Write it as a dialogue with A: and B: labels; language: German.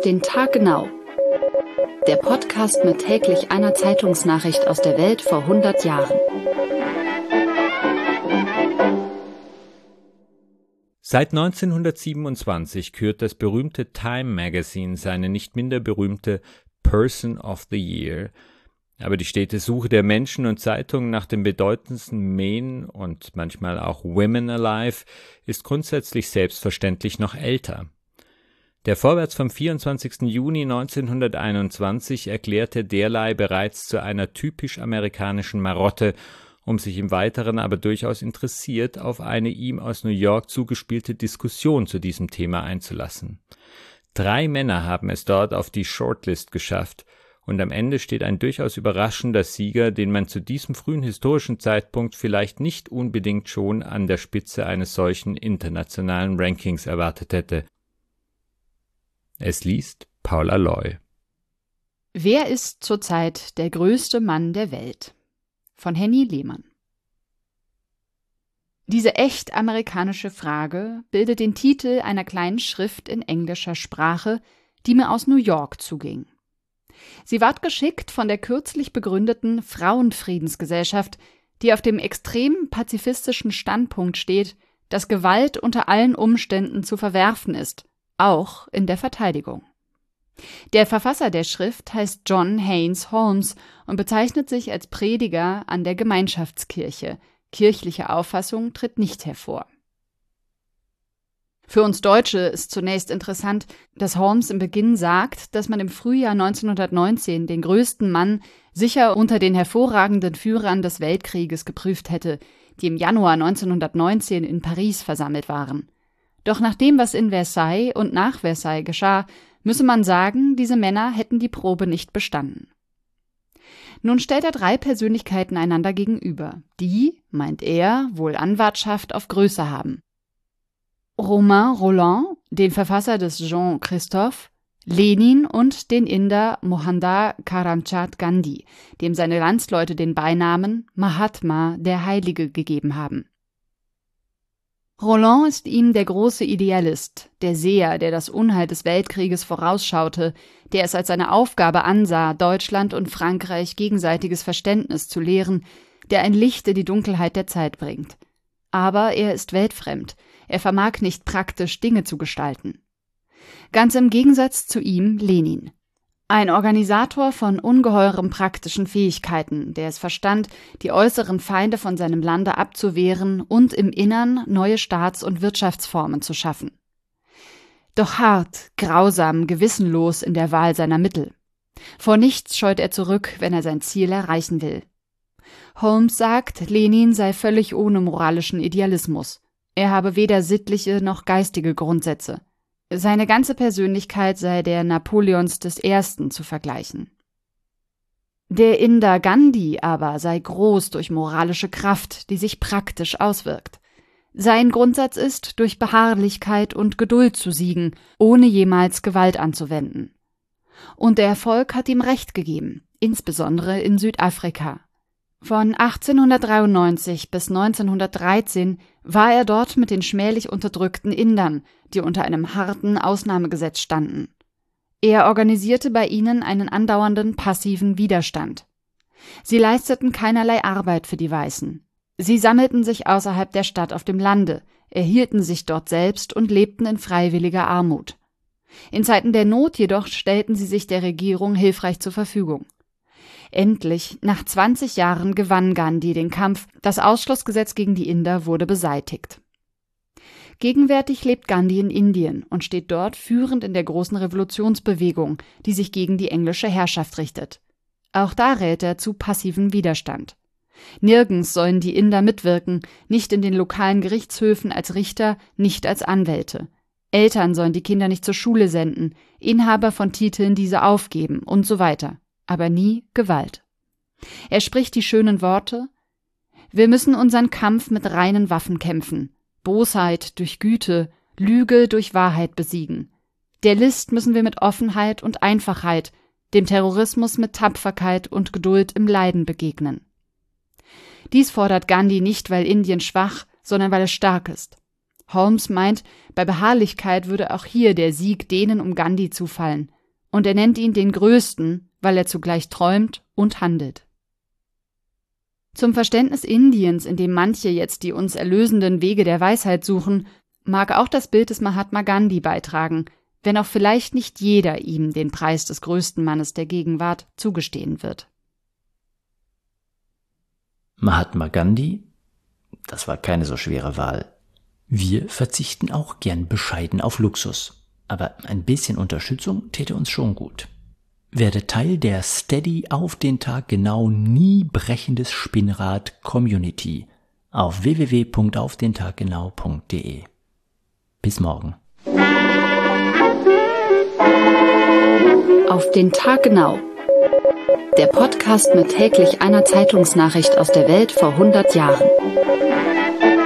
A: Auf den Tag genau. Der Podcast mit täglich einer Zeitungsnachricht aus der Welt vor 100 Jahren.
B: Seit 1927 kürt das berühmte Time Magazine seine nicht minder berühmte Person of the Year. Aber die stete Suche der Menschen und Zeitungen nach den bedeutendsten Men und manchmal auch Women alive ist grundsätzlich selbstverständlich noch älter. Der Vorwärts vom 24. Juni 1921 erklärte derlei bereits zu einer typisch amerikanischen Marotte, um sich im Weiteren aber durchaus interessiert auf eine ihm aus New York zugespielte Diskussion zu diesem Thema einzulassen. 3 Männer haben es dort auf die Shortlist geschafft, und am Ende steht ein durchaus überraschender Sieger, den man zu diesem frühen historischen Zeitpunkt vielleicht nicht unbedingt schon an der Spitze eines solchen internationalen Rankings erwartet hätte. Es liest Paula Loy.
A: Wer ist zurzeit der größte Mann der Welt? Von Henny Lehmann. Diese echt amerikanische Frage bildet den Titel einer kleinen Schrift in englischer Sprache, die mir aus New York zuging. Sie ward geschickt von der kürzlich begründeten Frauenfriedensgesellschaft, die auf dem extrem pazifistischen Standpunkt steht, dass Gewalt unter allen Umständen zu verwerfen ist, auch in der Verteidigung. Der Verfasser der Schrift heißt John Haynes Holmes und bezeichnet sich als Prediger an der Gemeinschaftskirche. Kirchliche Auffassung tritt nicht hervor. Für uns Deutsche ist zunächst interessant, dass Holmes im Beginn sagt, dass man im Frühjahr 1919 den größten Mann sicher unter den hervorragenden Führern des Weltkrieges geprüft hätte, die im Januar 1919 in Paris versammelt waren. Doch nach dem, was in Versailles und nach Versailles geschah, müsse man sagen, diese Männer hätten die Probe nicht bestanden. Nun stellt er 3 Persönlichkeiten einander gegenüber, die, meint er, wohl Anwartschaft auf Größe haben. Romain Rolland, den Verfasser des Jean Christophe, Lenin und den Inder Mohandas Karamchand Gandhi, dem seine Landsleute den Beinamen Mahatma, der Heilige, gegeben haben. Rolland ist ihm der große Idealist, der Seher, der das Unheil des Weltkrieges vorausschaute, der es als seine Aufgabe ansah, Deutschland und Frankreich gegenseitiges Verständnis zu lehren, der ein Licht in die Dunkelheit der Zeit bringt. Aber er ist weltfremd, er vermag nicht praktisch Dinge zu gestalten. Ganz im Gegensatz zu ihm Lenin. Ein Organisator von ungeheuren praktischen Fähigkeiten, der es verstand, die äußeren Feinde von seinem Lande abzuwehren und im Innern neue Staats- und Wirtschaftsformen zu schaffen. Doch hart, grausam, gewissenlos in der Wahl seiner Mittel. Vor nichts scheut er zurück, wenn er sein Ziel erreichen will. Holmes sagt, Lenin sei völlig ohne moralischen Idealismus. Er habe weder sittliche noch geistige Grundsätze. Seine ganze Persönlichkeit sei der Napoleons I. zu vergleichen. Der Inder Gandhi aber sei groß durch moralische Kraft, die sich praktisch auswirkt. Sein Grundsatz ist, durch Beharrlichkeit und Geduld zu siegen, ohne jemals Gewalt anzuwenden. Und der Erfolg hat ihm Recht gegeben, insbesondere in Südafrika. Von 1893 bis 1913 war er dort mit den schmählich unterdrückten Indern, die unter einem harten Ausnahmegesetz standen. Er organisierte bei ihnen einen andauernden passiven Widerstand. Sie leisteten keinerlei Arbeit für die Weißen. Sie sammelten sich außerhalb der Stadt auf dem Lande, erhielten sich dort selbst und lebten in freiwilliger Armut. In Zeiten der Not jedoch stellten sie sich der Regierung hilfreich zur Verfügung. Endlich, nach 20 Jahren, gewann Gandhi den Kampf, das Ausschlussgesetz gegen die Inder wurde beseitigt. Gegenwärtig lebt Gandhi in Indien und steht dort führend in der großen Revolutionsbewegung, die sich gegen die englische Herrschaft richtet. Auch da rät er zu passivem Widerstand. Nirgends sollen die Inder mitwirken, nicht in den lokalen Gerichtshöfen als Richter, nicht als Anwälte. Eltern sollen die Kinder nicht zur Schule senden, Inhaber von Titeln diese aufgeben und so weiter. Aber nie Gewalt. Er spricht die schönen Worte: Wir müssen unseren Kampf mit reinen Waffen kämpfen, Bosheit durch Güte, Lüge durch Wahrheit besiegen. Der List müssen wir mit Offenheit und Einfachheit, dem Terrorismus mit Tapferkeit und Geduld im Leiden begegnen. Dies fordert Gandhi nicht, weil Indien schwach, sondern weil es stark ist. Holmes meint, bei Beharrlichkeit würde auch hier der Sieg denen um Gandhi zufallen. Und er nennt ihn den Größten, weil er zugleich träumt und handelt. Zum Verständnis Indiens, in dem manche jetzt die uns erlösenden Wege der Weisheit suchen, mag auch das Bild des Mahatma Gandhi beitragen, wenn auch vielleicht nicht jeder ihm den Preis des größten Mannes der Gegenwart zugestehen wird.
C: Mahatma Gandhi? Das war keine so schwere Wahl. Wir verzichten auch gern bescheiden auf Luxus, aber ein bisschen Unterstützung täte uns schon gut. Werde Teil der Steady auf den Tag genau nie brechendes Spinnrad Community auf www.aufdentaggenau.de. Bis morgen.
A: Auf den Tag genau. Der Podcast mit täglich einer Zeitungsnachricht aus der Welt vor 100 Jahren.